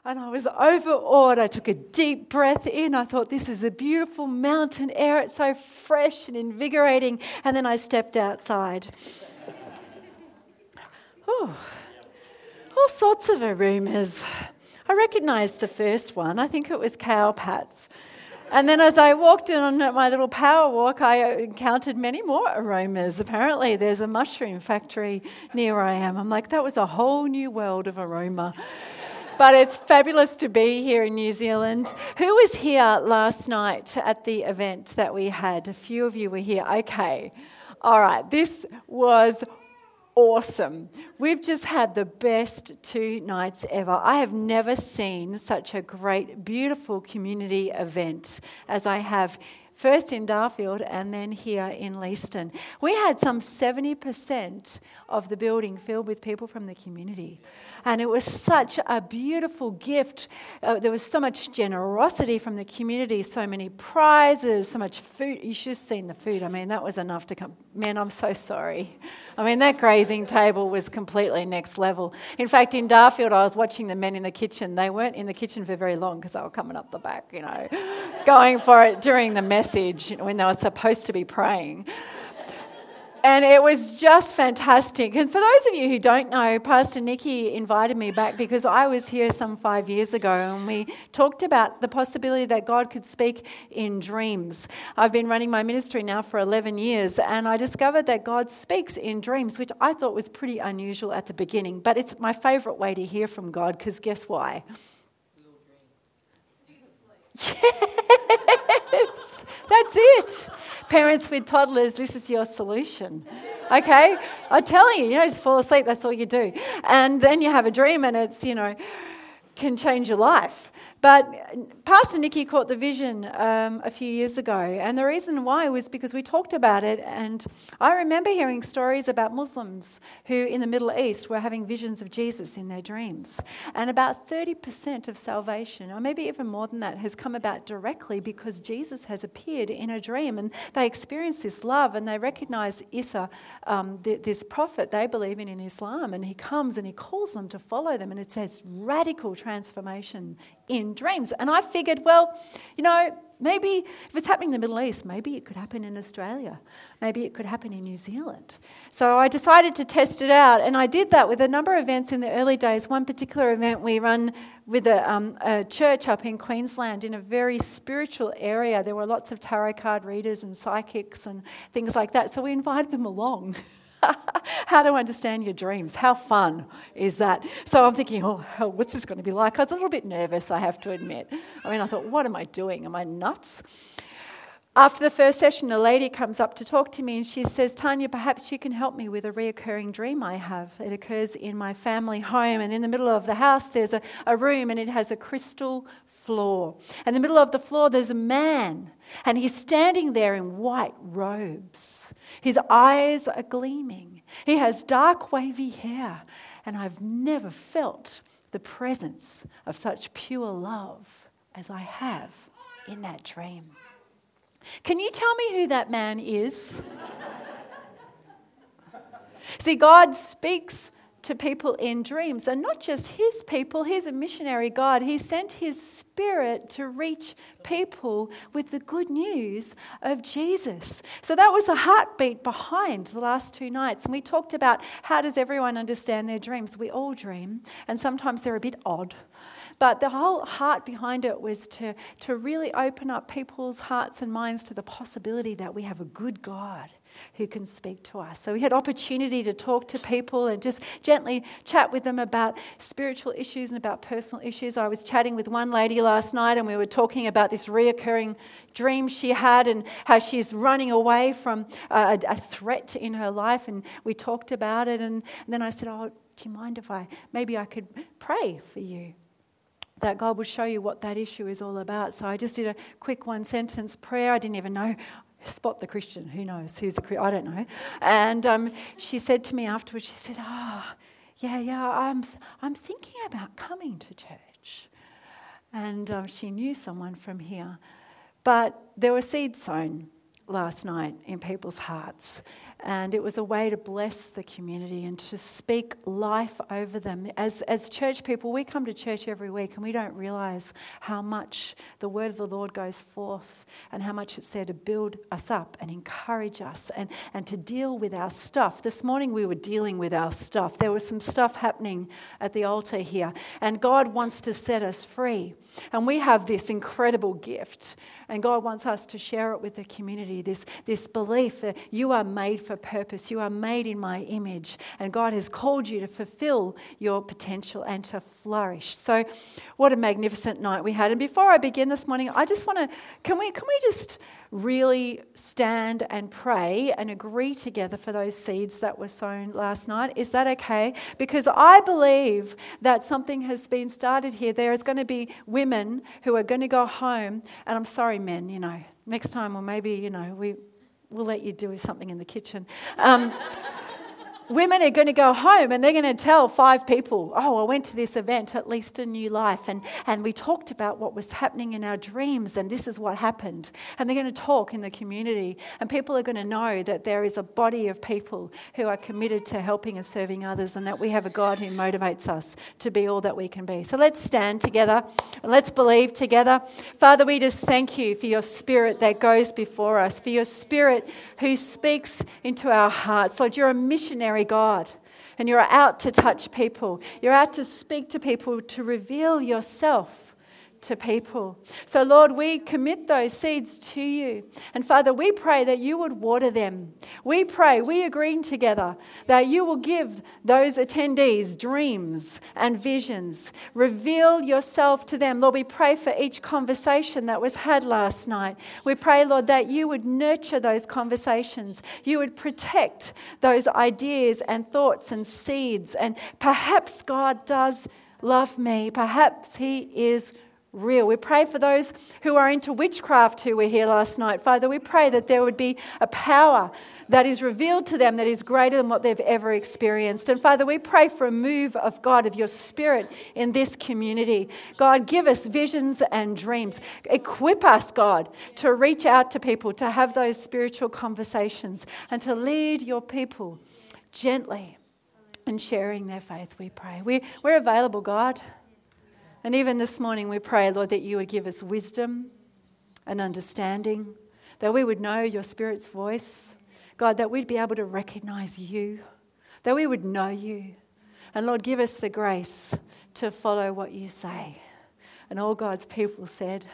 And I was overawed. I took a deep breath in. I thought, this is a beautiful mountain air. It's so fresh and invigorating. And then I stepped outside. Oh, all sorts of aromas. I recognised the first one. I think it was cow pats. And then as I walked in on my little power walk, I encountered many more aromas. Apparently there's a mushroom factory near where I am. I'm like, that was a whole new world of aroma. But it's fabulous to be here in New Zealand. Who was here last night at the event that we had? A few of you were here. Okay. All right. This was awesome. We've just had the best 2 nights ever. I have never seen such a great, beautiful community event as I have first in Darfield and then here in Leeston. We had some 70% of the building filled with people from the community. And it was such a beautiful gift. There was so much generosity from the community, so many prizes, so much food. You should have seen the food. I mean, that was enough to come. Man, I'm so sorry. I mean, that grazing table was completely next level. In fact, in Darfield, I was watching the men in the kitchen. They weren't in the kitchen for very long because they were coming up the back, going for it during the message when they were supposed to be praying. And it was just fantastic. And for those of you who don't know, Pastor Nikki invited me back because I was here some 5 years ago and we talked about the possibility that God could speak in dreams. I've been running my ministry now for 11 years and I discovered that God speaks in dreams, which I thought was pretty unusual at the beginning. But it's my favourite way to hear from God because guess why? Yes, that's it. Parents with toddlers, this is your solution. Okay? I'm telling you, just fall asleep, that's all you do. And then you have a dream and it's, can change your life. But Pastor Nikki caught the vision a few years ago, and the reason why was because we talked about it, and I remember hearing stories about Muslims who in the Middle East were having visions of Jesus in their dreams. And about 30% of salvation, or maybe even more than that, has come about directly because Jesus has appeared in a dream, and they experience this love, and they recognize Isa, this prophet they believe in Islam, and he comes and he calls them to follow them, and it says radical transformation in dreams. And I figured, maybe if it's happening in the Middle East, maybe it could happen in Australia. Maybe it could happen in New Zealand. So I decided to test it out, and I did that with a number of events in the early days. One particular event we run with a church up in Queensland in a very spiritual area. There were lots of tarot card readers and psychics and things like that. So we invited them along. How to understand your dreams. How fun is that? So I'm thinking, what's this going to be like? I was a little bit nervous, I have to admit. I thought, what am I doing? Am I nuts? After the first session, a lady comes up to talk to me and she says, Tanya, perhaps you can help me with a reoccurring dream I have. It occurs in my family home, and in the middle of the house there's a room and it has a crystal floor. In the middle of the floor there's a man, and he's standing there in white robes. His eyes are gleaming. He has dark wavy hair, and I've never felt the presence of such pure love as I have in that dream. Can you tell me who that man is? See, God speaks to people in dreams, and not just his people. He's a missionary God. He sent his Spirit to reach people with the good news of Jesus. So that was the heartbeat behind the last 2 nights. And we talked about how does everyone understand their dreams. We all dream, and sometimes they're a bit odd. But the whole heart behind it was to really open up people's hearts and minds to the possibility that we have a good God who can speak to us. So we had opportunity to talk to people and just gently chat with them about spiritual issues and about personal issues. I was chatting with one lady last night and we were talking about this reoccurring dream she had and how she's running away from a threat in her life, and we talked about it, and then I said, do you mind if maybe I could pray for you, that God would show you what that issue is all about. So I just did a quick 1-sentence prayer. I didn't even know. Spot the Christian. Who knows? Who's a Christian? I don't know. And she said to me afterwards, she said, I'm thinking about coming to church. And she knew someone from here. But there were seeds sown last night in people's hearts. And it was a way to bless the community and to speak life over them. As church people, we come to church every week and we don't realise how much the word of the Lord goes forth and how much it's there to build us up and encourage us and to deal with our stuff. This morning we were dealing with our stuff. There was some stuff happening at the altar here, and God wants to set us free. And we have this incredible gift, and God wants us to share it with the community, this belief that you are made for purpose, you are made in my image, and God has called you to fulfill your potential and to flourish. So what a magnificent night we had. And before I begin this morning, I just want to, can we just really stand and pray and agree together for those seeds that were sown last night? Is that okay? Because I believe that something has been started here. There is going to be women who are going to go home, and I'm sorry, men, next time, or maybe, we'll let you do something in the kitchen. Women are going to go home and they're going to tell 5 people, I went to this event, At Least a New Life, and we talked about what was happening in our dreams, and this is what happened. And they're going to talk in the community, and people are going to know that there is a body of people who are committed to helping and serving others, and that we have a God who motivates us to be all that we can be. So let's stand together and let's believe together. Father, we just thank you for your Spirit that goes before us, for your Spirit who speaks into our hearts. Lord, you're a missionary God, and you're out to touch people. You're out to speak to people, to reveal yourself to people. So Lord, we commit those seeds to you. And Father, we pray that you would water them. We pray, we agree together that you will give those attendees dreams and visions. Reveal yourself to them. Lord, we pray for each conversation that was had last night. We pray, Lord, that you would nurture those conversations. You would protect those ideas and thoughts and seeds. And perhaps God does love me. Perhaps he is real. We pray for those who are into witchcraft who were here last night. Father, we pray that there would be a power that is revealed to them that is greater than what they've ever experienced. And Father, we pray for a move of God, of your Spirit in this community. God, give us visions and dreams. Equip us, God, to reach out to people, to have those spiritual conversations, and to lead your people gently in sharing their faith, we pray. We're available, God. And even this morning we pray, Lord, that you would give us wisdom and understanding, that we would know your Spirit's voice. God, that we'd be able to recognize you, that we would know you. And Lord, give us the grace to follow what you say. And all God's people said,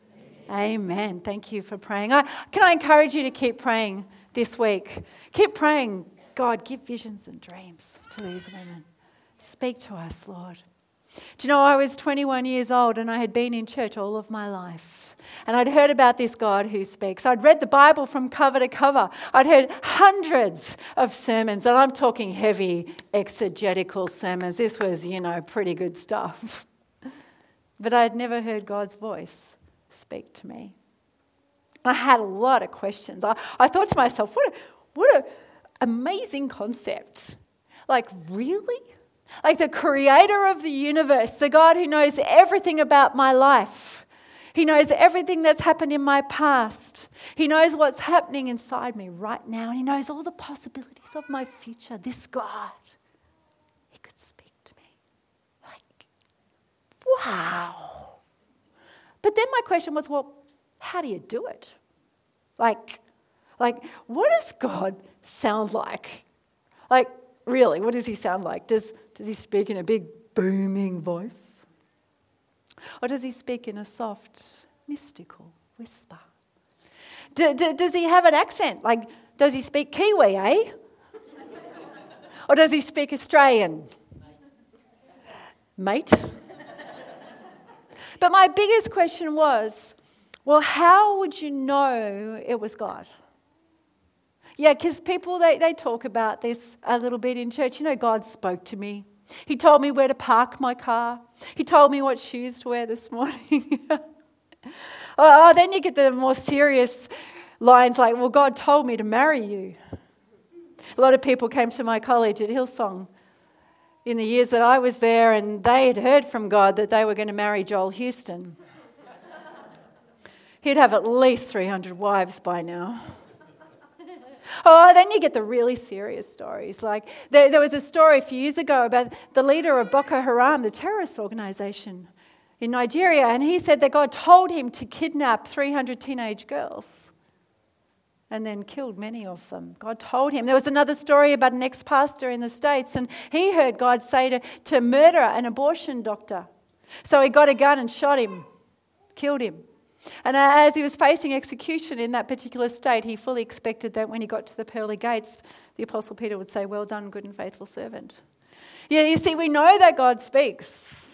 Amen. Thank you for praying. Can I encourage you to keep praying this week? Keep praying. God, give visions and dreams to these women. Speak to us, Lord. Do you know, I was 21 years old and I had been in church all of my life. And I'd heard about this God who speaks. I'd read the Bible from cover to cover. I'd heard hundreds of sermons, and I'm talking heavy exegetical sermons. This was, pretty good stuff. But I'd never heard God's voice speak to me. I had a lot of questions. I thought to myself, what an amazing concept. Like, really? Like the creator of the universe, the God who knows everything about my life. He knows everything that's happened in my past. He knows what's happening inside me right now. And he knows all the possibilities of my future. This God, he could speak to me. Like, wow. But then my question was, well, how do you do it? Like, what does God sound like? Like, really, what does he sound like? Does he speak in a big booming voice? Or does he speak in a soft, mystical whisper? Does he have an accent? Like, does he speak Kiwi, eh? Or does he speak Australian? Mate? But my biggest question was, well, how would you know it was God? Yeah, because people, they talk about this a little bit in church. God spoke to me. He told me where to park my car. He told me what shoes to wear this morning. Then you get the more serious lines like, well, God told me to marry you. A lot of people came to my college at Hillsong in the years that I was there, and they had heard from God that they were going to marry Joel Houston. He'd have at least 300 wives by now. Oh, then you get the really serious stories. Like there was a story a few years ago about the leader of Boko Haram, the terrorist organisation in Nigeria, and he said that God told him to kidnap 300 teenage girls and then killed many of them. God told him. There was another story about an ex-pastor in the States, and he heard God say to murder an abortion doctor. So he got a gun and shot him, killed him. And as he was facing execution in that particular state, he fully expected that when he got to the pearly gates, the Apostle Peter would say, "Well done, good and faithful servant." Yeah, you see, we know that God speaks.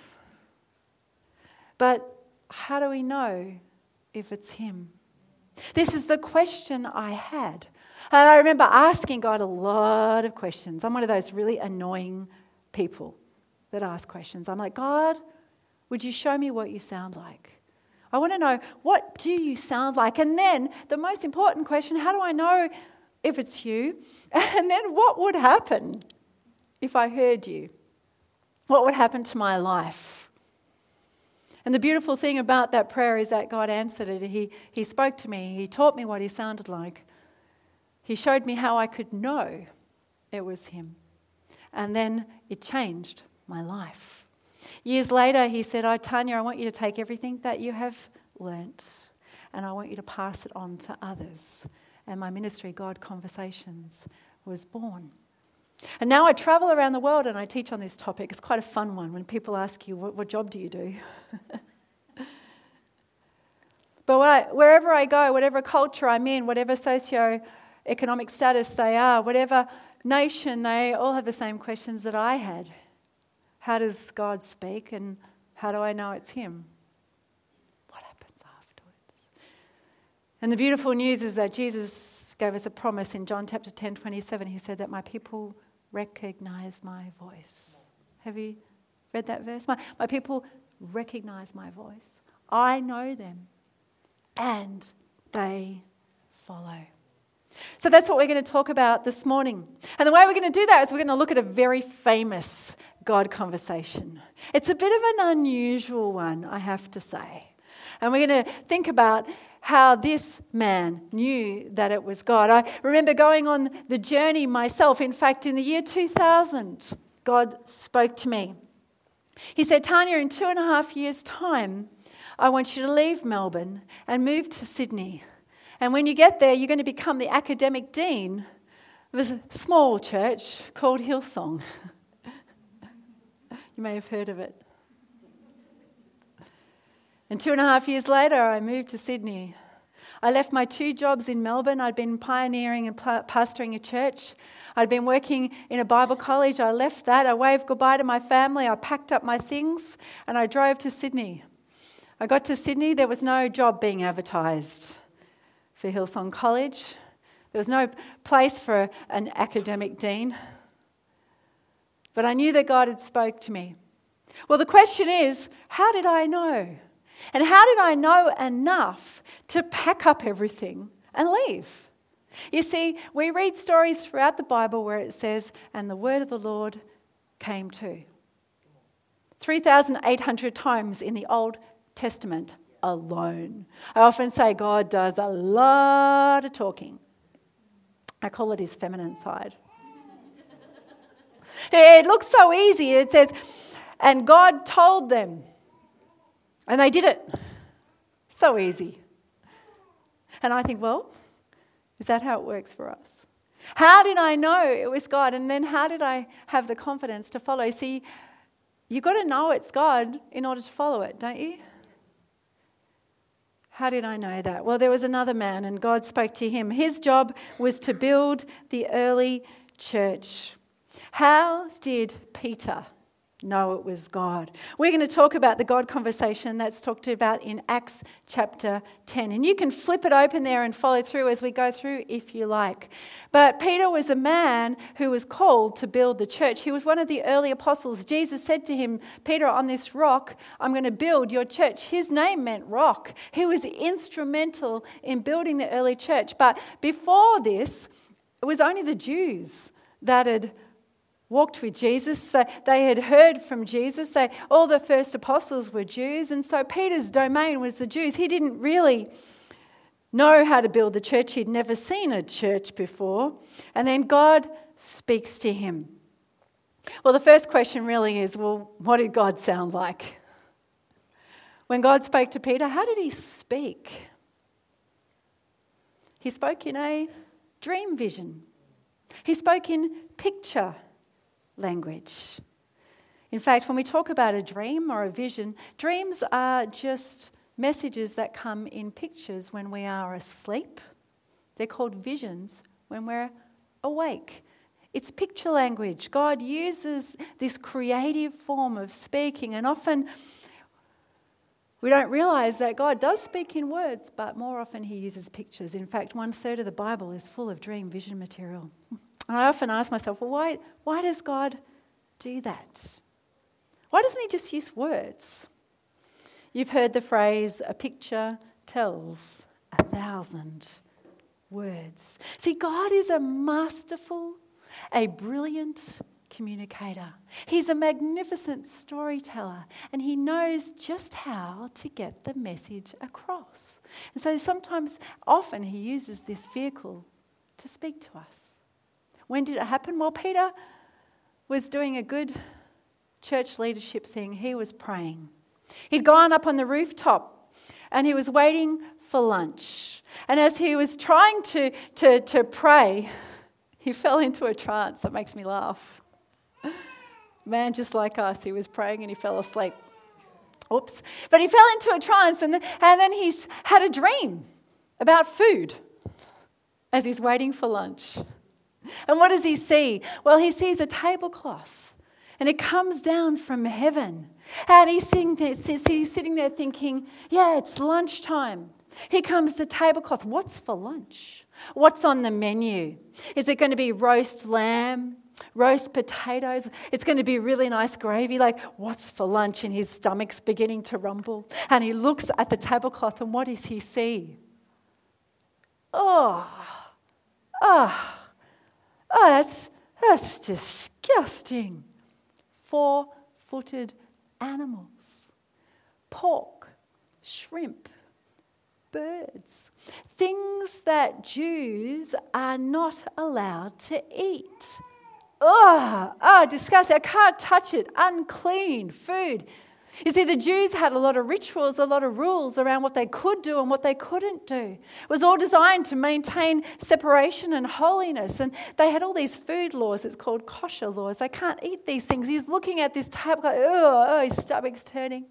But how do we know if it's him? This is the question I had. And I remember asking God a lot of questions. I'm one of those really annoying people that ask questions. I'm like, God, would you show me what you sound like? I want to know, what do you sound like? And then the most important question, how do I know if it's you? And then what would happen if I heard you? What would happen to my life? And the beautiful thing about that prayer is that God answered it. He spoke to me. He taught me what he sounded like. He showed me how I could know it was him. And then it changed my life. Years later, he said, "Oh, Tanya, I want you to take everything that you have learnt and I want you to pass it on to others." And my ministry, God Conversations, was born. And now I travel around the world and I teach on this topic. It's quite a fun one when people ask you, what job do you do? But wherever I go, whatever culture I'm in, whatever socio-economic status they are, whatever nation, they all have the same questions that I had. How does God speak, and how do I know it's him? What happens afterwards? And the beautiful news is that Jesus gave us a promise in John chapter 10:27. He said that my people recognize my voice. Have you read that verse? My people recognize my voice. I know them and they follow. So that's what we're going to talk about this morning. And the way we're going to do that is we're going to look at a very famous God conversation. It's a bit of an unusual one, I have to say. And we're going to think about how this man knew that it was God. I remember going on the journey myself. In fact, in the year 2000, God spoke to me. He said, "Tanya, in 2.5 years' time, I want you to leave Melbourne and move to Sydney. And when you get there, you're going to become the academic dean of a small church called Hillsong." You may have heard of it. And 2.5 years later, I moved to Sydney. I left my 2 jobs in Melbourne. I'd been pioneering and pastoring a church. I'd been working in a Bible college. I left that. I waved goodbye to my family. I packed up my things and I drove to Sydney. I got to Sydney. There was no job being advertised for Hillsong College. There was no place for an academic dean. But I knew that God had spoke to me. Well, the question is, how did I know? And how did I know enough to pack up everything and leave? You see, we read stories throughout the Bible where it says, "And the word of the Lord came to." 3,800 times in the Old Testament alone. I often say God does a lot of talking. I call it his feminine side. It looks so easy. It says, "And God told them." And they did it. So easy. And I think, well, is that how it works for us? How did I know it was God? And then how did I have the confidence to follow? See, you've got to know it's God in order to follow it, don't you? How did I know that? Well, there was another man and God spoke to him. His job was to build the early church. How did Peter know it was God? We're going to talk about the God conversation that's talked about in Acts chapter 10. And you can flip it open there and follow through as we go through if you like. But Peter was a man who was called to build the church. He was one of the early apostles. Jesus said to him, "Peter, on this rock, I'm going to build your church." His name meant rock. He was instrumental in building the early church. But before this, it was only the Jews that had walked with Jesus. They had heard from Jesus. All the first apostles were Jews, and so Peter's domain was the Jews. He didn't really know how to build the church. He'd never seen a church before. And then God speaks to him. Well, the first question really is, well, what did God sound like? When God spoke to Peter, how did he speak? He spoke in a dream vision. He spoke in picture language. In fact, when we talk about a dream or a vision, dreams are just messages that come in pictures when we are asleep. They're called visions when we're awake. It's picture language. God uses this creative form of speaking, and often we don't realise that God does speak in words, but more often he uses pictures. In fact, 1/3 of the Bible is full of dream vision material. And I often ask myself, well, why does God do that? Why doesn't he just use words? You've heard the phrase, a picture tells 1,000 words. See, God is a masterful, a brilliant communicator. He's a magnificent storyteller, and he knows just how to get the message across. And so often he uses this vehicle to speak to us. When did it happen? Well, Peter was doing a good church leadership thing. He was praying. He'd gone up on the rooftop and he was waiting for lunch. And as he was trying to pray, he fell into a trance. That makes me laugh. Man, just like us, he was praying and he fell asleep. Oops. But he fell into a trance and then he's had a dream about food as he's waiting for lunch. And what does he see? Well, he sees a tablecloth and it comes down from heaven. And he's sitting there thinking, yeah, it's lunchtime. Here comes the tablecloth. What's for lunch? What's on the menu? Is it going to be roast lamb, roast potatoes? It's going to be really nice gravy. Like, what's for lunch? And his stomach's beginning to rumble. And he looks at the tablecloth and what does he see? That's disgusting. 4-footed animals, pork, shrimp, birds, things that Jews are not allowed to eat. Disgusting. I can't touch it. Unclean food. You see, the Jews had a lot of rituals, a lot of rules around what they could do and what they couldn't do. It was all designed to maintain separation and holiness. And they had all these food laws. It's called kosher laws. They can't eat these things. He's looking at this table, his stomach's turning.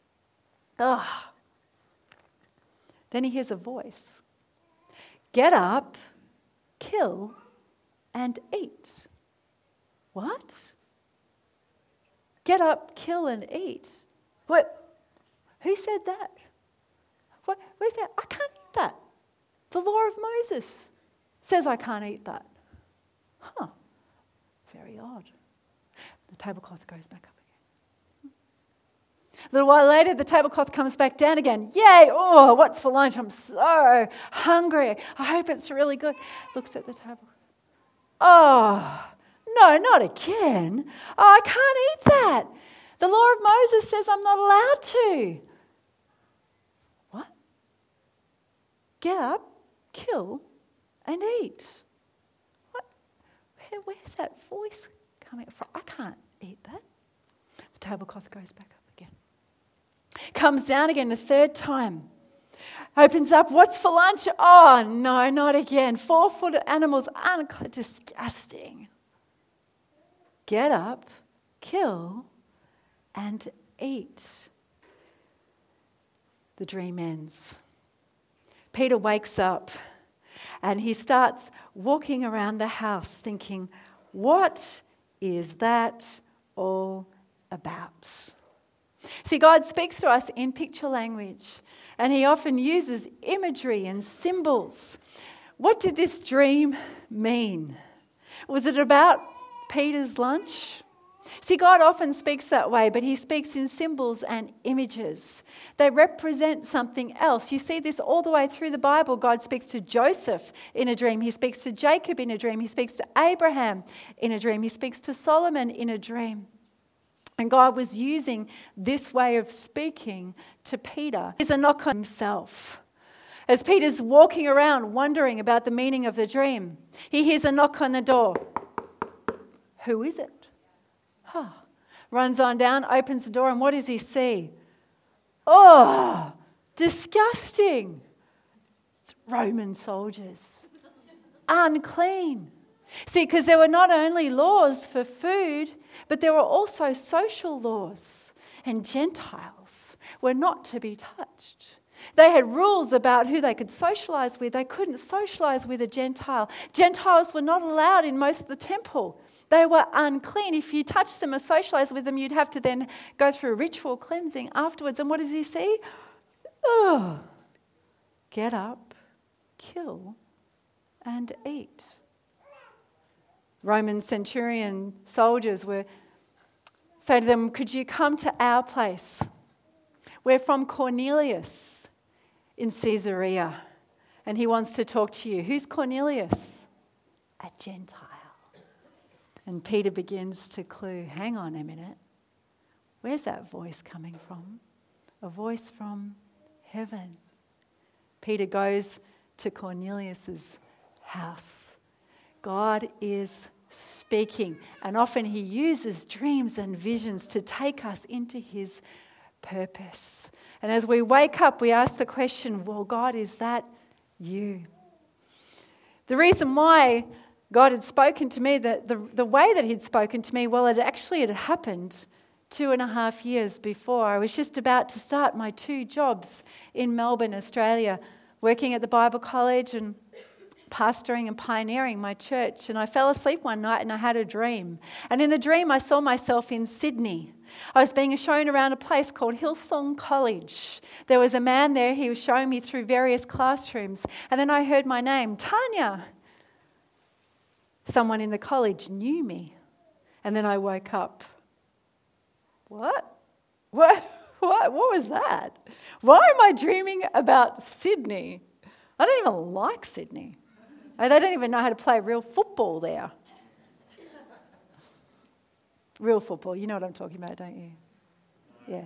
Then he hears a voice. Get up, kill, and eat. What? Get up, kill, and eat. What? Who said that? Where's that? I can't eat that. The law of Moses says I can't eat that. Very odd. The tablecloth goes back up again. A little while later, the tablecloth comes back down again. Yay! Oh, what's for lunch? I'm so hungry. I hope it's really good. Looks at the table. Oh, no, not again. Oh, I can't eat that. The law of Moses says I'm not allowed to. What? Get up, kill, and eat. What? Where's that voice coming from? I can't eat that. The tablecloth goes back up again. Comes down again the third time. Opens up, what's for lunch? Oh, no, not again. 4-footed animals, disgusting. Get up, kill, and eat. The dream ends. Peter wakes up and he starts walking around the house thinking, what is that all about? See, God speaks to us in picture language, and he often uses imagery and symbols. What did this dream mean? Was it about Peter's lunch? See, God often speaks that way, but he speaks in symbols and images. They represent something else. You see this all the way through the Bible. God speaks to Joseph in a dream. He speaks to Jacob in a dream. He speaks to Abraham in a dream. He speaks to Solomon in a dream. And God was using this way of speaking to Peter. Here's a knock on himself. As Peter's walking around wondering about the meaning of the dream, he hears a knock on the door. Who is it? Runs on down, opens the door, and what does he see? Oh, disgusting. It's Roman soldiers. Unclean. See, because there were not only laws for food, but there were also social laws, and Gentiles were not to be touched. They had rules about who they could socialise with. They couldn't socialise with a Gentile. Gentiles were not allowed in most of the temple. They were unclean. If you touched them or socialised with them, you'd have to then go through ritual cleansing afterwards. And what does he see? Oh, get up, kill, and eat. Roman centurion soldiers were say to them, could you come to our place? We're from Cornelius in Caesarea, and he wants to talk to you. Who's Cornelius? A Gentile. And Peter begins to clue, hang on a minute. Where's that voice coming from? A voice from heaven. Peter goes to Cornelius's house. God is speaking, and often he uses dreams and visions to take us into his purpose. And as we wake up, we ask the question, well, God, is that you? The reason why God had spoken to me, the way that he'd spoken to me, well, it had happened 2.5 years before. I was just about to start my 2 jobs in Melbourne, Australia, working at the Bible College and pastoring and pioneering my church. And I fell asleep one night and I had a dream. And in the dream, I saw myself in Sydney. I was being shown around a place called Hillsong College. There was a man there. He was showing me through various classrooms. And then I heard my name, Tanya. Someone in the college knew me. And then I woke up. What was that? Why am I dreaming about Sydney? I don't even like Sydney. They don't even know how to play real football there. Real football, you know what I'm talking about, don't you? Yeah.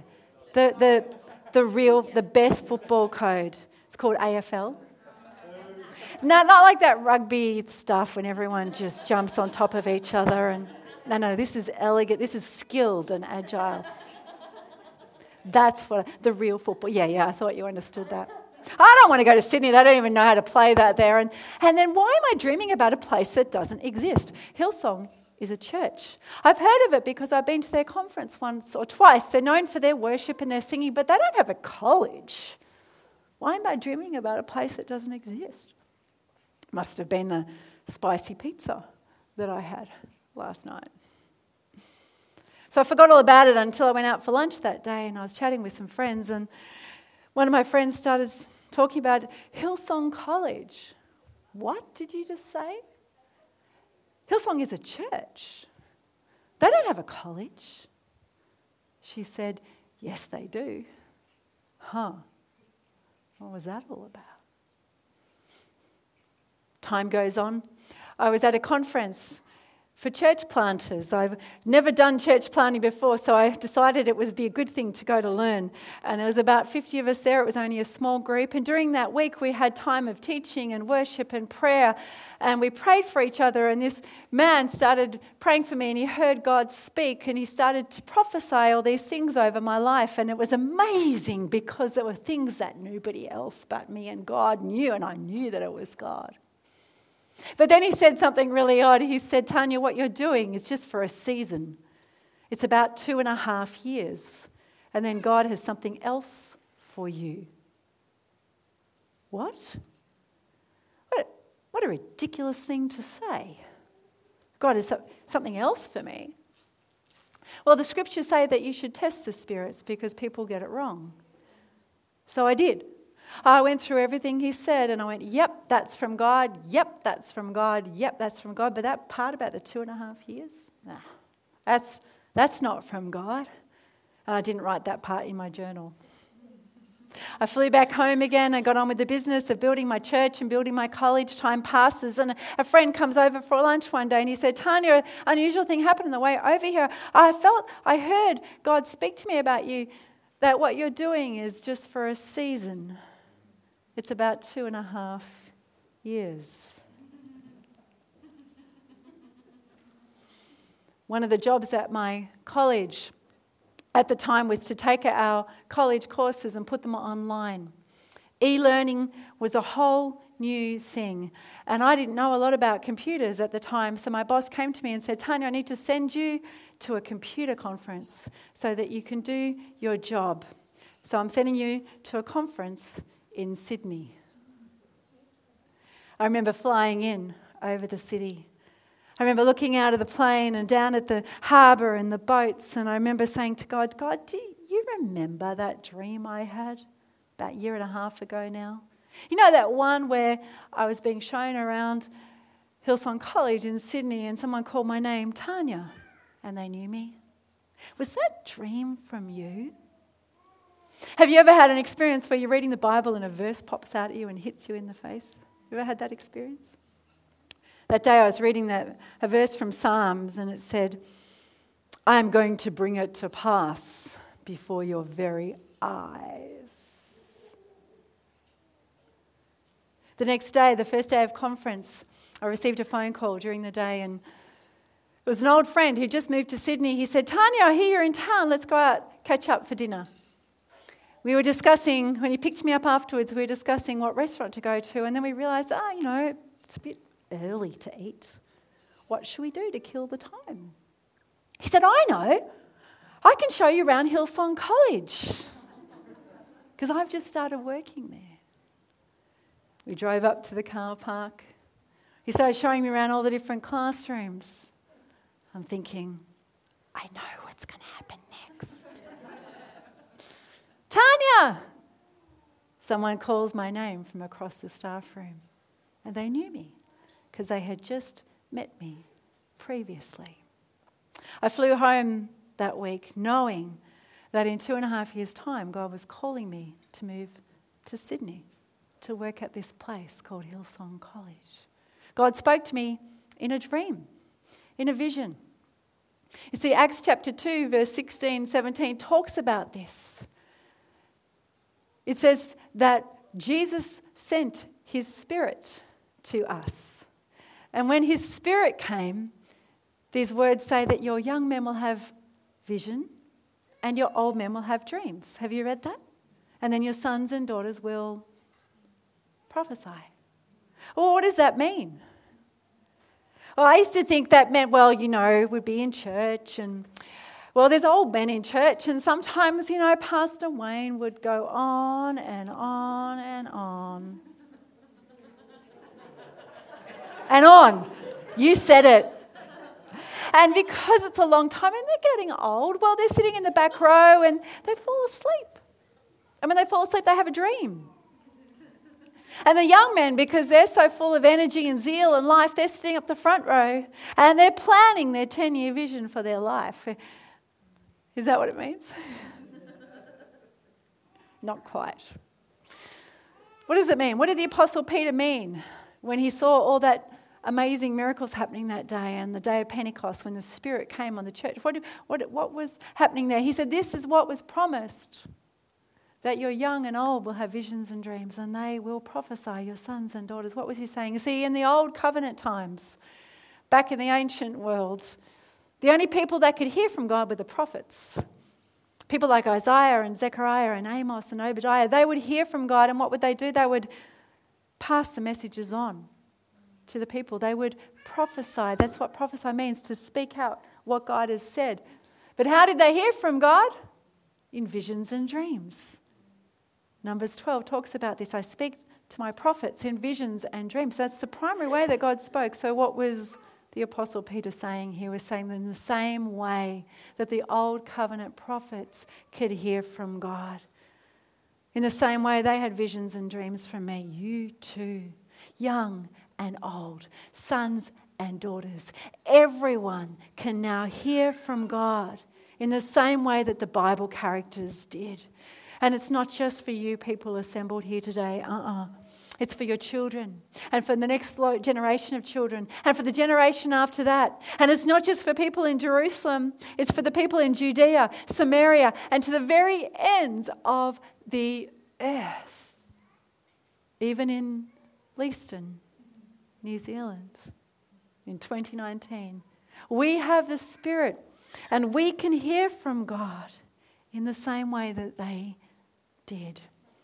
The best football code. It's called AFL. No, not like that rugby stuff when everyone just jumps on top of each other. And no, this is elegant. This is skilled and agile. That's what the real football. Yeah, I thought you understood that. I don't want to go to Sydney. They don't even know how to play that there. And then why am I dreaming about a place that doesn't exist? Hillsong is a church. I've heard of it because I've been to their conference once or twice. They're known for their worship and their singing, but they don't have a college. Why am I dreaming about a place that doesn't exist? Must have been the spicy pizza that I had last night. So I forgot all about it until I went out for lunch that day and I was chatting with some friends, and one of my friends started talking about Hillsong College. What did you just say? Hillsong is a church. They don't have a college. She said, yes, they do. What was that all about? Time goes on. I was at a conference for church planters. I've never done church planting before, so I decided it would be a good thing to go to learn. And there was about 50 of us there. It was only a small group. And during that week, we had time of teaching and worship and prayer. And we prayed for each other. And this man started praying for me, and he heard God speak. And he started to prophesy all these things over my life. And it was amazing because there were things that nobody else but me and God knew. And I knew that it was God. But then he said something really odd. He said, Tanya, what you're doing is just for a season. It's about 2.5 years. And then God has something else for you. What a ridiculous thing to say. God has something else for me. Well, the scriptures say that you should test the spirits because people get it wrong. So I did. I went through everything he said and I went, yep, that's from God. Yep, that's from God. Yep, that's from God. But that part about the 2.5 years, that's not from God. And I didn't write that part in my journal. I flew back home again and got on with the business of building my church and building my college. Time passes and a friend comes over for lunch one day and he said, Tanya, an unusual thing happened on the way over here. I heard God speak to me about you, that what you're doing is just for a season. It's about 2.5 years. One of the jobs at my college at the time was to take our college courses and put them online. E-learning was a whole new thing. And I didn't know a lot about computers at the time, so my boss came to me and said, Tanya, I need to send you to a computer conference so that you can do your job. So I'm sending you to a conference in Sydney. I remember flying in over the city. I remember looking out of the plane and down at the harbour and the boats, and I remember saying to God, God, do you remember that dream I had about 1.5 years ago now? You know that one where I was being shown around Hillsong College in Sydney and someone called my name, Tanya, and they knew me? Was that dream from you? Have you ever had an experience where you're reading the Bible and a verse pops out at you and hits you in the face? You ever had that experience? That day I was reading a verse from Psalms and it said, I am going to bring it to pass before your very eyes. The next day, the first day of conference, I received a phone call during the day, and it was an old friend who just moved to Sydney. He said, Tanya, I hear you're in town. Let's go out, catch up for dinner. We were discussing, when he picked me up afterwards, we were discussing what restaurant to go to, and then we realised, it's a bit early to eat. What should we do to kill the time? He said, I know. I can show you around Hillsong College because I've just started working there. We drove up to the car park. He started showing me around all the different classrooms. I'm thinking, I know what's going to happen next. Tanya! Someone calls my name from across the staff room. And they knew me because they had just met me previously. I flew home that week knowing that in 2.5 years' time, God was calling me to move to Sydney to work at this place called Hillsong College. God spoke to me in a dream, in a vision. You see, Acts chapter 2, verse 16, 17 talks about this. It says that Jesus sent his Spirit to us. And when his Spirit came, these words say that your young men will have vision and your old men will have dreams. Have you read that? And then your sons and daughters will prophesy. Well, what does that mean? Well, I used to think that meant, we'd be in church and, there's old men in church and sometimes, Pastor Wayne would go on and on and on. And on. You said it. And because it's a long time and they're getting old, they're sitting in the back row and they fall asleep. They fall asleep, they have a dream. And the young men, because they're so full of energy and zeal and life, they're sitting up the front row and they're planning their 10-year vision for their life. Is that what it means? Not quite. What does it mean? What did the Apostle Peter mean when he saw all that amazing miracles happening that day and the day of Pentecost when the Spirit came on the church? What was happening there? He said, this is what was promised, that your young and old will have visions and dreams and they will prophesy, your sons and daughters. What was he saying? See, in the old covenant times, back in the ancient world, the only people that could hear from God were the prophets. People like Isaiah and Zechariah and Amos and Obadiah, they would hear from God, and what would they do? They would pass the messages on to the people. They would prophesy. That's what prophesy means, to speak out what God has said. But how did they hear from God? In visions and dreams. Numbers 12 talks about this. I speak to my prophets in visions and dreams. That's the primary way that God spoke. So what was the Apostle Peter saying? He was saying that in the same way that the old covenant prophets could hear from God, in the same way they had visions and dreams from me, you too, young and old, sons and daughters, everyone can now hear from God in the same way that the Bible characters did. And it's not just for you people assembled here today. It's for your children and for the next generation of children and for the generation after that. And it's not just for people in Jerusalem. It's for the people in Judea, Samaria, and to the very ends of the earth. even in Leeston, New Zealand, in 2019. We have the Spirit, and we can hear from God in the same way that they did.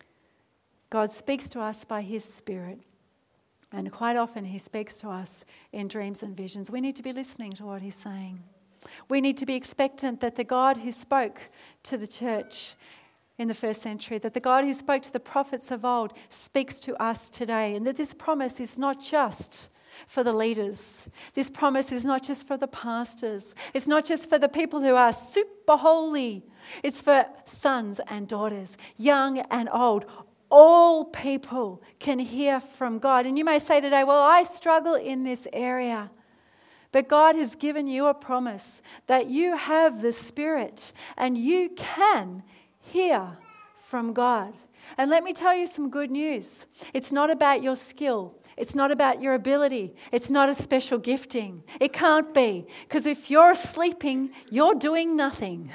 God speaks to us by His Spirit, and quite often He speaks to us in dreams and visions. We need to be listening to what He's saying. We need to be expectant that the God who spoke to the church in the first century, that the God who spoke to the prophets of old speaks to us today, and that this promise is not just for the leaders. This promise is not just for the pastors. It's not just for the people who are super holy. It's for sons and daughters, young and old. All people can hear from God. And you may say today, well, I struggle in this area. But God has given you a promise that you have the Spirit and you can hear from God. And let me tell you some good news. It's not about your skill. It's not about your ability. It's not a special gifting. It can't be. Because if you're sleeping, you're doing nothing.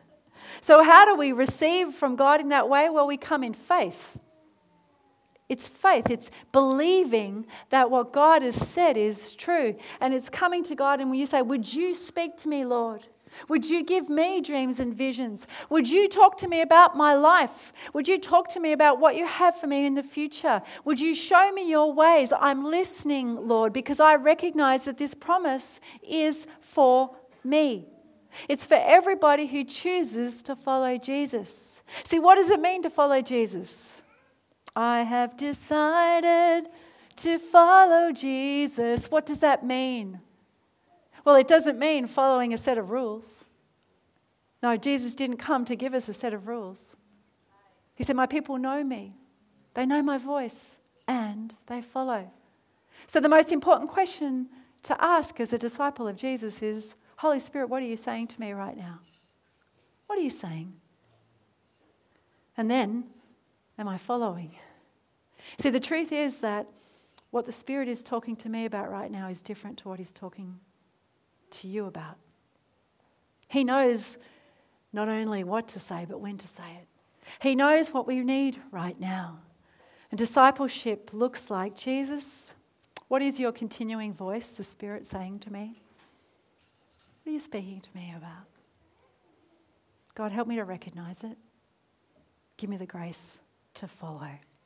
So how do we receive from God in that way? Well, we come in faith. It's faith. It's believing that what God has said is true. And it's coming to God, and when you say, would you speak to me, Lord? Would you give me dreams and visions? Would you talk to me about my life? Would you talk to me about what you have for me in the future? Would you show me your ways? I'm listening, Lord, because I recognize that this promise is for me. It's for everybody who chooses to follow Jesus. See, what does it mean to follow Jesus? I have decided to follow Jesus. What does that mean? Well, it doesn't mean following a set of rules. No, Jesus didn't come to give us a set of rules. He said, my people know me. They know my voice and they follow. So the most important question to ask as a disciple of Jesus is, Holy Spirit, what are you saying to me right now? What are you saying? And then, am I following? See, the truth is that what the Spirit is talking to me about right now is different to what He's talking to you about. He knows not only what to say, but when to say it. He knows what we need right now. And discipleship looks like, Jesus, what is your continuing voice, the Spirit saying to me? What are you speaking to me about? God, help me to recognize it. Give me the grace to follow.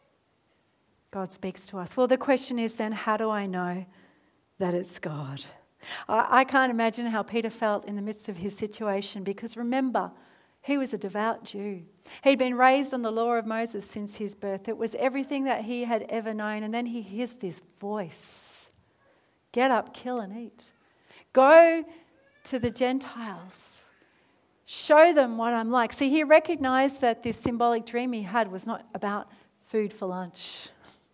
God speaks to us. Well, the question is then, how do I know that it's God? I can't imagine how Peter felt in the midst of his situation, because remember, he was a devout Jew. He'd been raised on the law of Moses since his birth. It was everything that he had ever known. And then he hears this voice. Get up, kill and eat. Go to the Gentiles. Show them what I'm like. See, he recognized that this symbolic dream he had was not about food for lunch.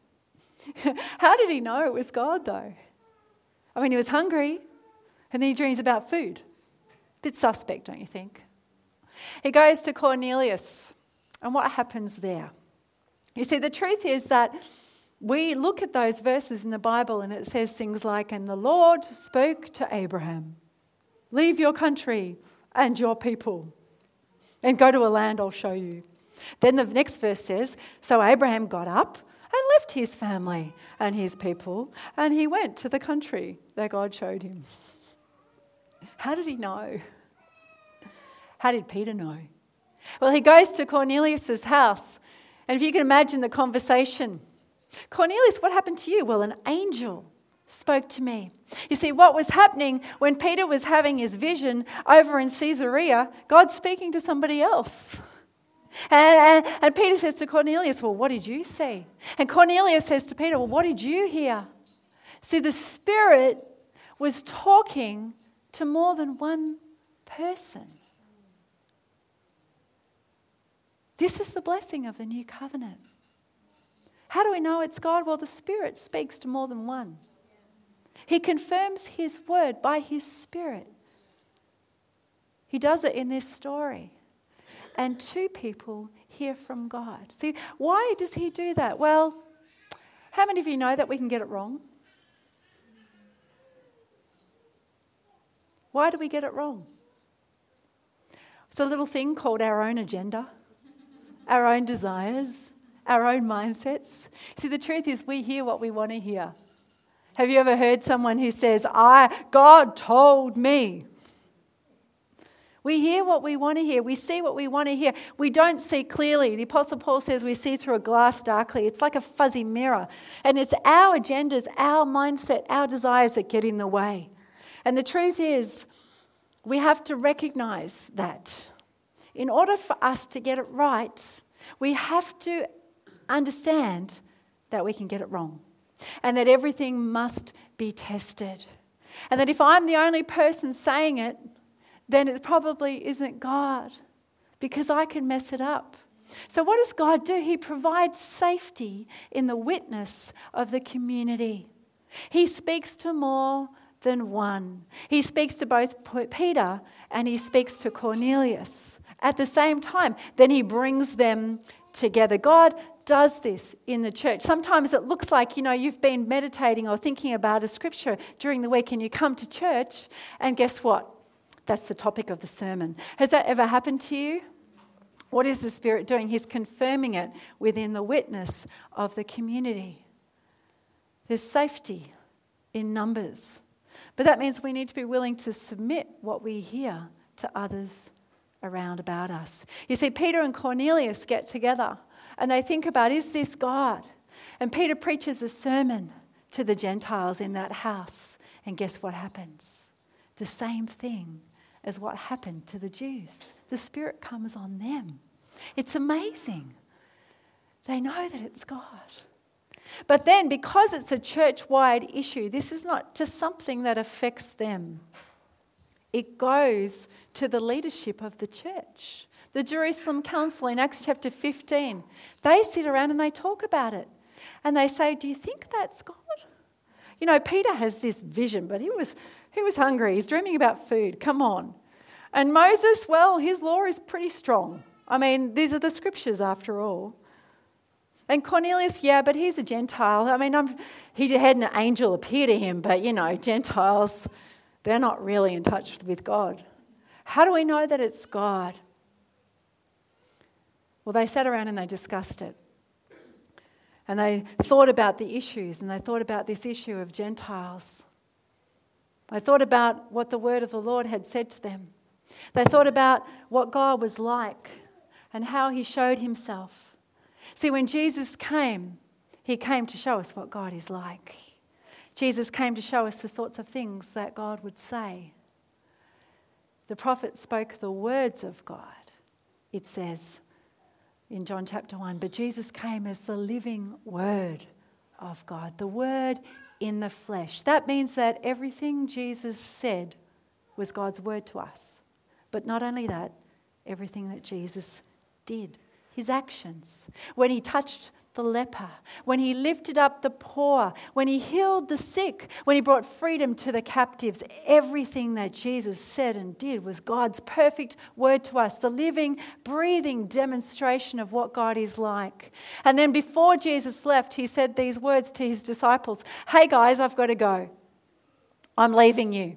How did he know it was God, though? I mean, he was hungry, and then he dreams about food. Bit suspect, don't you think? He goes to Cornelius, and what happens there? You see, the truth is that we look at those verses in the Bible, and it says things like, and the Lord spoke to Abraham, leave your country and your people, and go to a land I'll show you. Then the next verse says, so Abraham got up and left his family and his people, and he went to the country that God showed him. How did he know? How did Peter know? Well, he goes to Cornelius' house, and if you can imagine the conversation, Cornelius, what happened to you? Well, an angel spoke to me. You see, what was happening when Peter was having his vision over in Caesarea, God's speaking to somebody else. And Peter says to Cornelius, well, what did you see? And Cornelius says to Peter, well, what did you hear? See, the Spirit was talking to more than one person. This is the blessing of the new covenant. How do we know it's God? Well, the Spirit speaks to more than one. He confirms His word by His Spirit. He does it in this story. And two people hear from God. See, why does He do that? Well, how many of you know that we can get it wrong? Why do we get it wrong? It's a little thing called our own agenda, our own desires, our own mindsets. See, the truth is we hear what we want to hear. Have you ever heard someone who says, God told me? We hear what we want to hear. We see what we want to hear. We don't see clearly. The Apostle Paul says we see through a glass darkly. It's like a fuzzy mirror. And it's our agendas, our mindset, our desires that get in the way. And the truth is, we have to recognize that. In order for us to get it right, we have to understand that we can get it wrong. And that everything must be tested. And that if I'm the only person saying it, then it probably isn't God, because I can mess it up. So what does God do? He provides safety in the witness of the community. He speaks to more than one. He speaks to both Peter and he speaks to Cornelius at the same time. Then he brings them together. God does this in the church. Sometimes it looks like, you've been meditating or thinking about a scripture during the week and you come to church and guess what? That's the topic of the sermon. Has that ever happened to you? What is the Spirit doing? He's confirming it within the witness of the community. There's safety in numbers. But that means we need to be willing to submit what we hear to others around about us. You see, Peter and Cornelius get together and they think about, is this God? And Peter preaches a sermon to the Gentiles in that house. And guess what happens? The same thing as what happened to the Jews. The Spirit comes on them. It's amazing. They know that it's God. But then, because it's a church-wide issue, this is not just something that affects them. It goes to the leadership of the church. The Jerusalem Council in Acts chapter 15, they sit around and they talk about it. And they say, do you think that's God? Peter has this vision, but he was hungry. He's dreaming about food. Come on. And Moses, well, his law is pretty strong. I mean, these are the scriptures after all. And Cornelius, yeah, but he's a Gentile. I mean, he had an angel appear to him, but, Gentiles, they're not really in touch with God. How do we know that it's God? Well, they sat around and they discussed it. And they thought about the issues, and they thought about this issue of Gentiles. They thought about what the word of the Lord had said to them. They thought about what God was like and how he showed himself. See, when Jesus came, he came to show us what God is like. Jesus came to show us the sorts of things that God would say. The prophet spoke the words of God, it says in John chapter 1. But Jesus came as the living word of God, the word in the flesh. That means that everything Jesus said was God's word to us. But not only that, everything that Jesus did, his actions. When he touched the leper, when he lifted up the poor, when he healed the sick, when he brought freedom to the captives, everything that Jesus said and did was God's perfect word to us, the living, breathing demonstration of what God is like. And then before Jesus left, he said these words to his disciples, hey guys, I've got to go. I'm leaving you.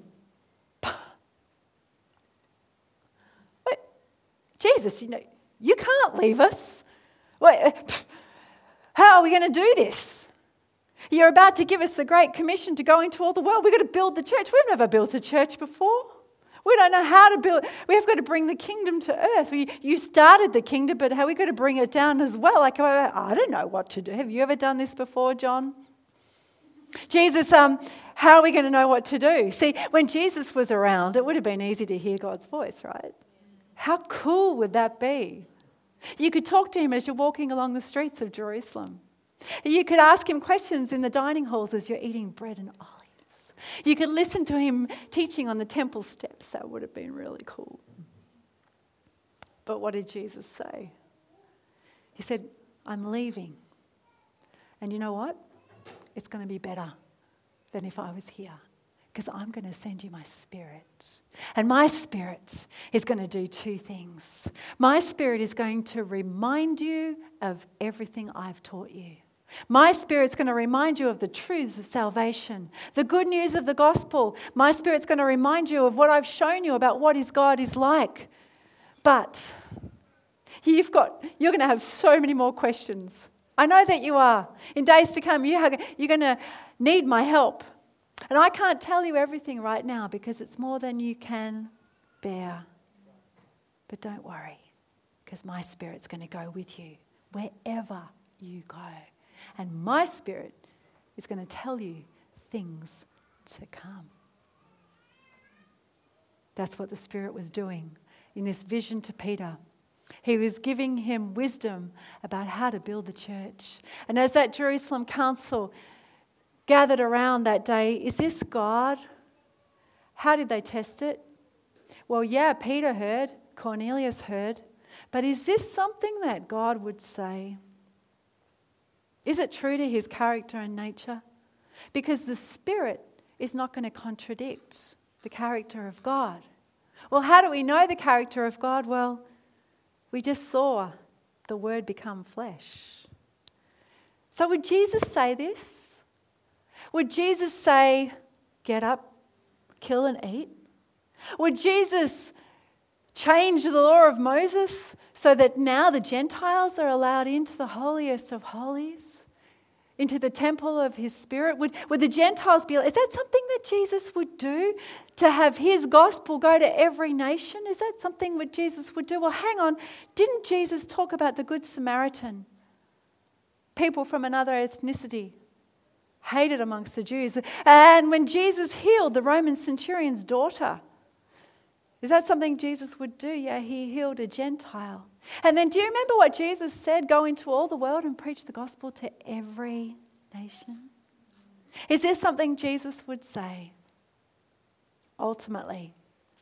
Wait, Jesus, you can't leave us. Wait, how are we going to do this? You're about to give us the Great Commission to go into all the world. We've got to build the church. We've never built a church before. We don't know how to build. We've got to bring the kingdom to earth. You started the kingdom, but how are we going to bring it down as well? I don't know what to do. Have you ever done this before, John? Jesus, how are we going to know what to do? See, when Jesus was around, it would have been easy to hear God's voice, right? How cool would that be? You could talk to him as you're walking along the streets of Jerusalem. You could ask him questions in the dining halls as you're eating bread and olives. You could listen to him teaching on the temple steps. That would have been really cool. But what did Jesus say? He said, I'm leaving. And you know what? It's going to be better than if I was here, because I'm going to send you my Spirit. And my Spirit is going to do two things. My Spirit is going to remind you of everything I've taught you. My Spirit's going to remind you of the truths of salvation, the good news of the gospel. My Spirit's going to remind you of what I've shown you about what God is like. But you're going to have so many more questions I know that you are. In days to come, you're going to need my help. And I can't tell you everything right now because it's more than you can bear. But don't worry, because my Spirit's going to go with you wherever you go. And my Spirit is going to tell you things to come. That's what the Spirit was doing in this vision to Peter. He was giving him wisdom about how to build the church. And as that Jerusalem council gathered around that day, is this God? How did they test it? Well, yeah, Peter heard, Cornelius heard, but is this something that God would say? Is it true to his character and nature? Because the Spirit is not going to contradict the character of God. Well, how do we know the character of God? Well, we just saw the Word become flesh. So would Jesus say this? Would Jesus say, get up, kill and eat? Would Jesus change the law of Moses so that now the Gentiles are allowed into the holiest of holies, into the temple of his Spirit? Would the Gentiles be? Is that something that Jesus would do, to have his gospel go to every nation? Is that something that Jesus would do? Well, hang on. Didn't Jesus talk about the Good Samaritan? People from another ethnicity, hated amongst the Jews. And when Jesus healed the Roman centurion's daughter, is that something Jesus would do? Yeah, he healed a Gentile. And then do you remember what Jesus said? Go into all the world and preach the gospel to every nation. Is there something Jesus would say? Ultimately,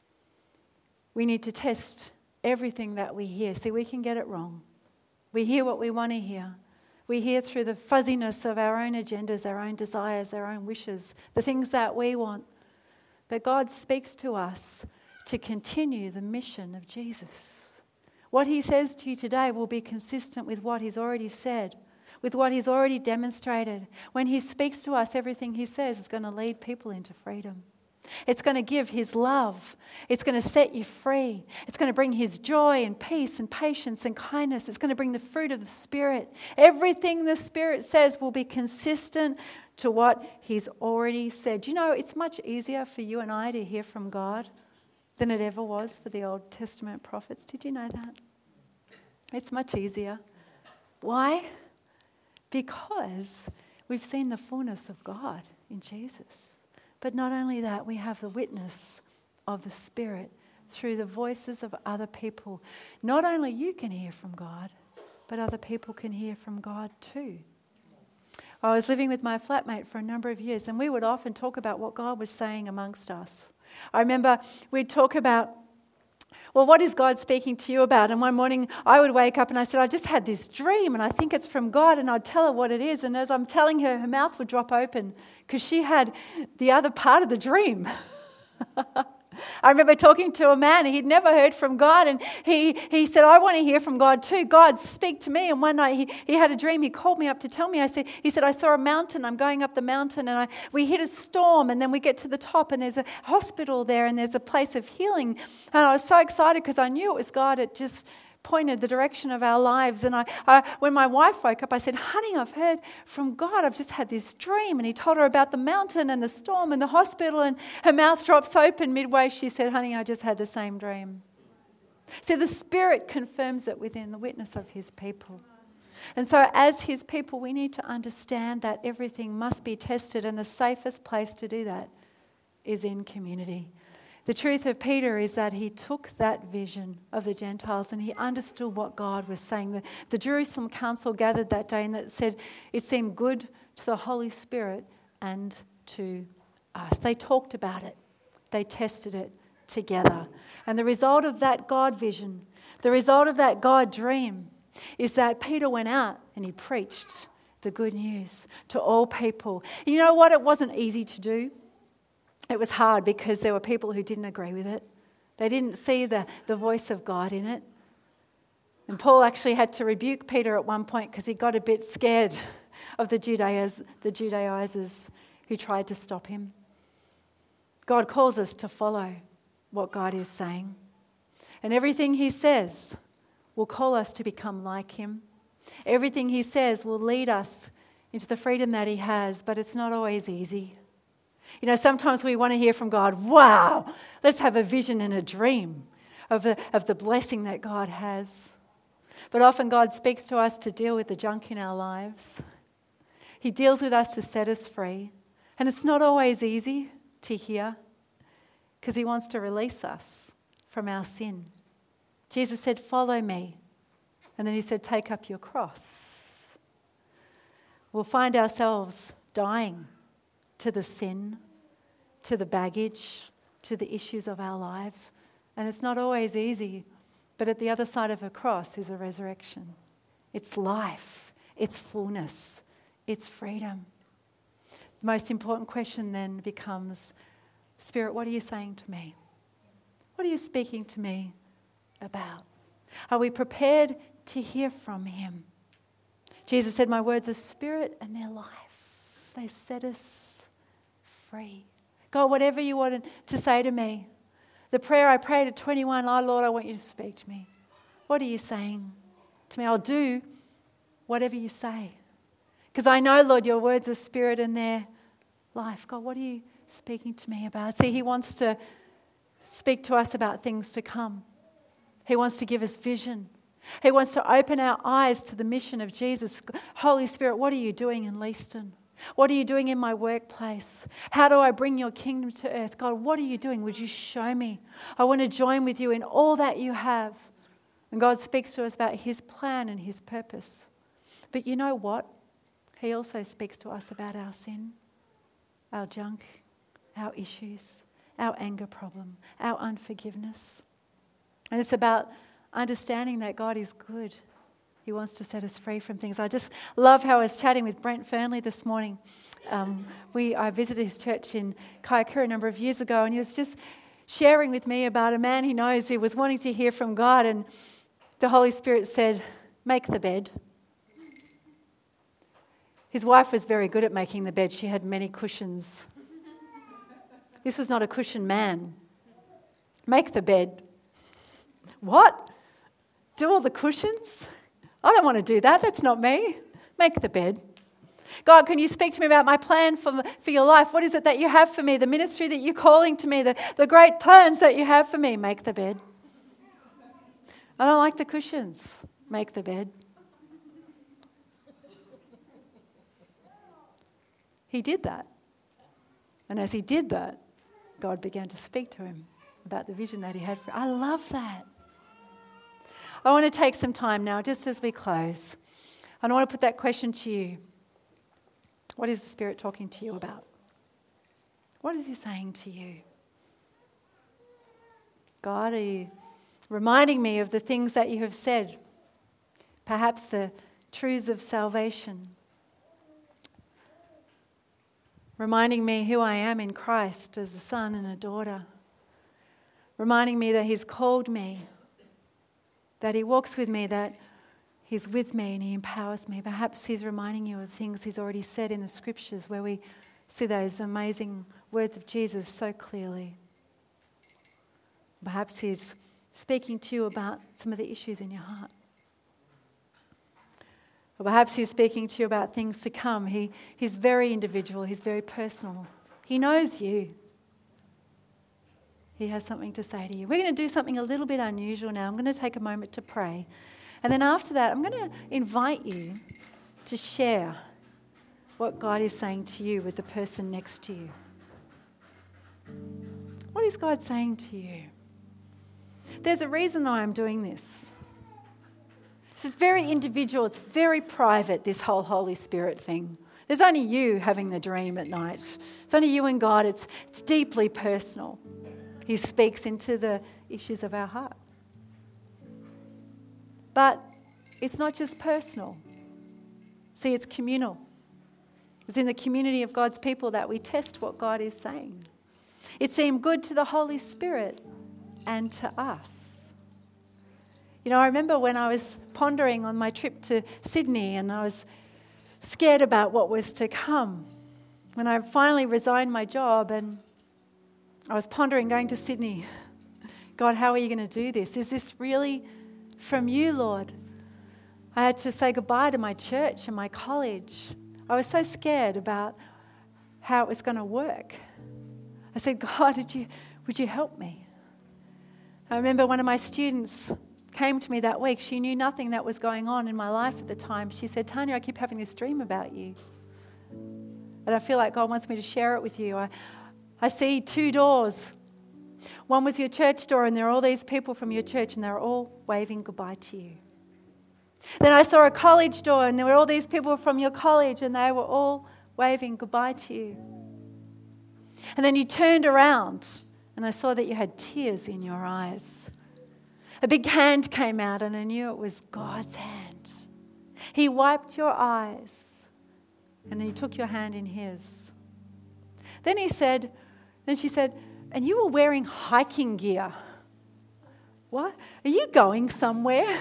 we need to test everything that we hear. See, we can get it wrong. We hear what we want to hear. We hear through the fuzziness of our own agendas, our own desires, our own wishes, the things that we want. But God speaks to us to continue the mission of Jesus. What he says to you today will be consistent with what he's already said, with what he's already demonstrated. When he speaks to us, everything he says is going to lead people into freedom. It's going to give his love. It's going to set you free. It's going to bring his joy and peace and patience and kindness. It's going to bring the fruit of the Spirit. Everything the Spirit says will be consistent to what he's already said. You know, it's much easier for you and I to hear from God than it ever was for the Old Testament prophets. Did you know that? It's much easier. Why? Because we've seen the fullness of God in Jesus. But not only that, we have the witness of the Spirit through the voices of other people. Not only you can hear from God, but other people can hear from God too. I was living with my flatmate for a number of years, and we would often talk about what God was saying amongst us. I remember we'd talk about, well, what is God speaking to you about? And one morning I would wake up and I said, I just had this dream and I think it's from God, and I'd tell her what it is. And as I'm telling her, her mouth would drop open because she had the other part of the dream. I remember talking to a man, he'd never heard from God, and he said, I want to hear from God too. God, speak to me. And one night he had a dream. He called me up to tell me. He said, I saw a mountain. I'm going up the mountain, and we hit a storm, and then we get to the top, and there's a hospital there, and there's a place of healing. And I was so excited because I knew it was God. It just pointed the direction of our lives. And when my wife woke up, I said, honey, I've heard from God. I've just had this dream. And he told her about the mountain and the storm and the hospital, and her mouth drops open midway. She said, honey, I just had the same dream. See, the Spirit confirms it within the witness of his people. And so as his people, we need to understand that everything must be tested, and the safest place to do that is in community. The truth of Peter is that he took that vision of the Gentiles and he understood what God was saying. The Jerusalem council gathered that day, and that said it seemed good to the Holy Spirit and to us. They talked about it. They tested it together. And the result of that God vision, the result of that God dream, is that Peter went out and he preached the good news to all people. You know what? It wasn't easy to do. It was hard because there were people who didn't agree with it. They didn't see the voice of God in it. And Paul actually had to rebuke Peter at one point because he got a bit scared of the Judaizers who tried to stop him. God calls us to follow what God is saying. And everything he says will call us to become like him. Everything he says will lead us into the freedom that he has, but it's not always easy. You know, sometimes we want to hear from God, wow, let's have a vision and a dream of the blessing that God has. But often God speaks to us to deal with the junk in our lives. He deals with us to set us free. And it's not always easy to hear because he wants to release us from our sin. Jesus said, follow me. And then he said, take up your cross. We'll find ourselves dying to the sin, to the baggage, to the issues of our lives. And it's not always easy, but at the other side of a cross is a resurrection. It's life, it's fullness, it's freedom. The most important question then becomes, Spirit, what are you saying to me? What are you speaking to me about? Are we prepared to hear from him? Jesus said, my words are spirit and they're life. They set us free. God, whatever you wanted to say to me, the prayer I prayed at 21, oh Lord, I want you to speak to me. What are you saying to me? I'll do whatever you say. Because I know, Lord, your words are spirit and they're life. God, what are you speaking to me about? See, he wants to speak to us about things to come. He wants to give us vision. He wants to open our eyes to the mission of Jesus. Holy Spirit, what are you doing in Leeston? What are you doing in my workplace? How do I bring your kingdom to earth? God, what are you doing? Would you show me? I want to join with you in all that you have. And God speaks to us about his plan and his purpose. But you know what? He also speaks to us about our sin, our junk, our issues, our anger problem, our unforgiveness. And it's about understanding that God is good. He wants to set us free from things. I just love how I was chatting with Brent Fernley this morning. I visited his church in Kaikoura a number of years ago, and he was just sharing with me about a man he knows who was wanting to hear from God, and the Holy Spirit said, make the bed. His wife was very good at making the bed. She had many cushions. This was not a cushion man. Make the bed. What? Do all the cushions? I don't want to do that. That's not me. Make the bed. God, can you speak to me about my plan for your life? What is it that you have for me? The ministry that you're calling to me, the great plans that you have for me. Make the bed. I don't like the cushions. Make the bed. He did that. And as he did that, God began to speak to him about the vision that he had for. I love that. I want to take some time now, just as we close. And I want to put that question to you. What is the Spirit talking to you about? What is he saying to you? God, are you reminding me of the things that you have said? Perhaps the truths of salvation. Reminding me who I am in Christ as a son and a daughter. Reminding me that he's called me, that he walks with me, that he's with me and he empowers me. Perhaps he's reminding you of things he's already said in the scriptures where we see those amazing words of Jesus so clearly. Perhaps he's speaking to you about some of the issues in your heart. Or perhaps he's speaking to you about things to come. He's very individual. He's very personal. He knows you. He has something to say to you. We're going to do something a little bit unusual now. I'm going to take a moment to pray. And then after that, I'm going to invite you to share what God is saying to you with the person next to you. What is God saying to you? There's a reason why I'm doing this. This is very individual. It's very private, this whole Holy Spirit thing. There's only you having the dream at night. It's only you and God. It's deeply personal. He speaks into the issues of our heart. But it's not just personal. See, it's communal. It's in the community of God's people that we test what God is saying. It seemed good to the Holy Spirit and to us. You know, I remember when I was pondering on my trip to Sydney and I was scared about what was to come. When I finally resigned my job and I was pondering going to Sydney. God, how are you going to do this? Is this really from you, Lord? I had to say goodbye to my church and my college. I was so scared about how it was going to work. I said, God, would you help me? I remember one of my students came to me that week. She knew nothing that was going on in my life at the time. She said, Tanya, I keep having this dream about you. And I feel like God wants me to share it with you. I see 2 doors. One was your church door, and there are all these people from your church, and they're all waving goodbye to you. Then I saw a college door, and there were all these people from your college, and they were all waving goodbye to you. And then you turned around, and I saw that you had tears in your eyes. A big hand came out, and I knew it was God's hand. He wiped your eyes, and then he took your hand in his. Then she said, and you were wearing hiking gear. What? Are you going somewhere?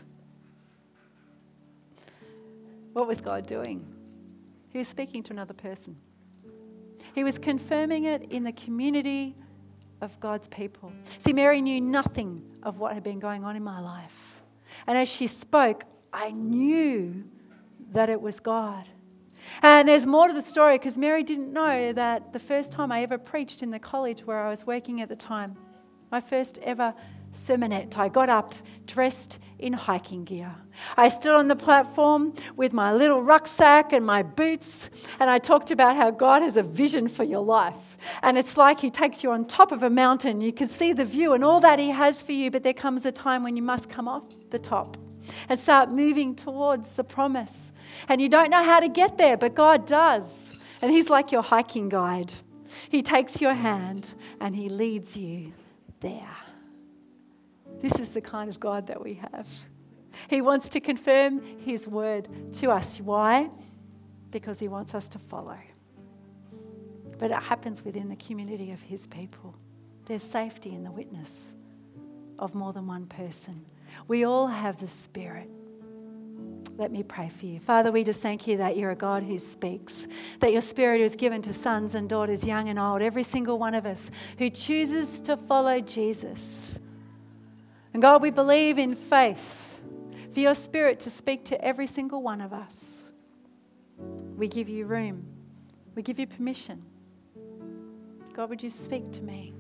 What was God doing? He was speaking to another person. He was confirming it in the community of God's people. See, Mary knew nothing of what had been going on in my life. And as she spoke, I knew that it was God. And there's more to the story, because Mary didn't know that the first time I ever preached in the college where I was working at the time, my first ever sermonette, I got up dressed in hiking gear. I stood on the platform with my little rucksack and my boots, and I talked about how God has a vision for your life. And it's like he takes you on top of a mountain. You can see the view and all that he has for you, but there comes a time when you must come off the top and start moving towards the promise. And you don't know how to get there, but God does. And he's like your hiking guide. He takes your hand and he leads you there. This is the kind of God that we have. He wants to confirm his word to us. Why? Because he wants us to follow. But it happens within the community of his people. There's safety in the witness of more than one person. We all have the Spirit. Let me pray for you. Father, we just thank you that you're a God who speaks, that your Spirit is given to sons and daughters, young and old, every single one of us who chooses to follow Jesus. And God, we believe in faith for your Spirit to speak to every single one of us. We give you room. We give you permission. God, would you speak to me?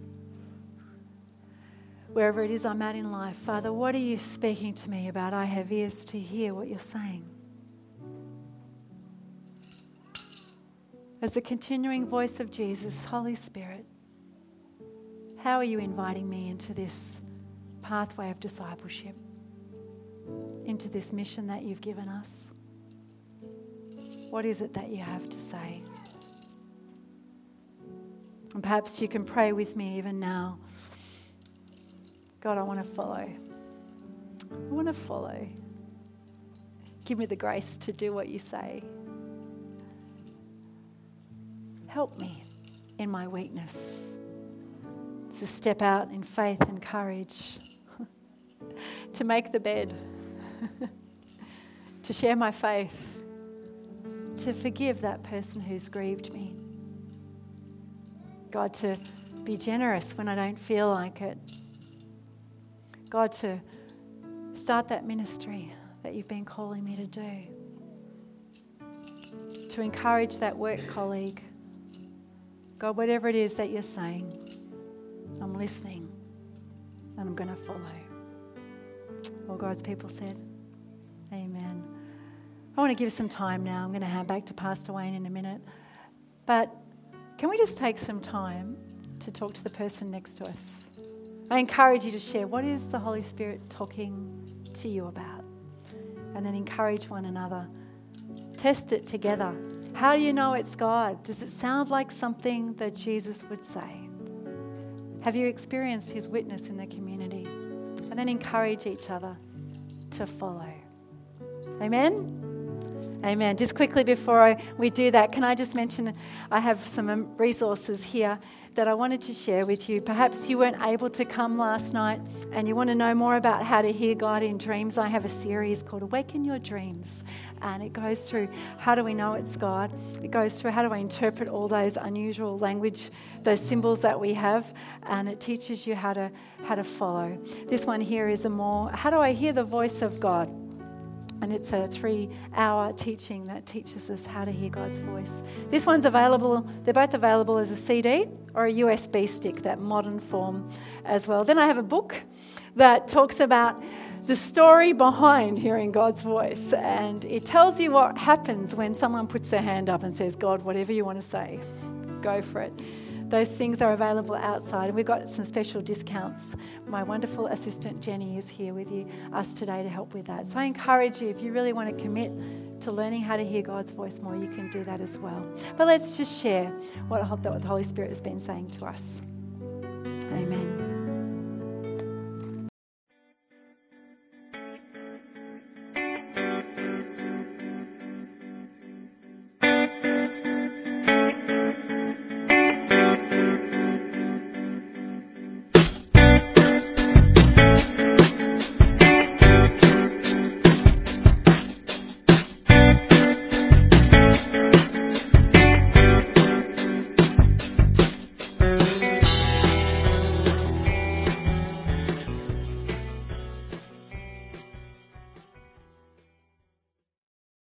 Wherever it is I'm at in life, Father, what are you speaking to me about? I have ears to hear what you're saying. As the continuing voice of Jesus, Holy Spirit, how are you inviting me into this pathway of discipleship, into this mission that you've given us? What is it that you have to say? And perhaps you can pray with me even now. God, I want to follow. I want to follow. Give me the grace to do what you say. Help me in my weakness to step out in faith and courage, to make the bed, to share my faith, to forgive that person who's grieved me. God, to be generous when I don't feel like it. God, to start that ministry that you've been calling me to do. To encourage that work colleague. God, whatever it is that you're saying, I'm listening and I'm going to follow. All God's people said, amen. I want to give some time now. I'm going to hand back to Pastor Wayne in a minute. But can we just take some time to talk to the person next to us? I encourage you to share, what is the Holy Spirit talking to you about? And then encourage one another. Test it together. How do you know it's God? Does it sound like something that Jesus would say? Have you experienced his witness in the community? And then encourage each other to follow. Amen? Amen. Just quickly before we do that, can I just mention I have some resources here that I wanted to share with you. Perhaps you weren't able to come last night and you want to know more about how to hear God in dreams. I have a series called Awaken Your Dreams, and it goes through how do we know it's God. It goes through how do I interpret all those unusual language, those symbols that we have, and it teaches you how to follow. This one here is a more, how do I hear the voice of God? And it's a 3-hour teaching that teaches us how to hear God's voice. This one's available, they're both available as a CD or a USB stick, that modern form as well. Then I have a book that talks about the story behind hearing God's voice. And it tells you what happens when someone puts their hand up and says, God, whatever you want to say, go for it. Those things are available outside, and we've got some special discounts. My wonderful assistant Jenny is here with us today to help with that. So I encourage you, if you really want to commit to learning how to hear God's voice more, you can do that as well. But let's just share what the Holy Spirit has been saying to us. Amen.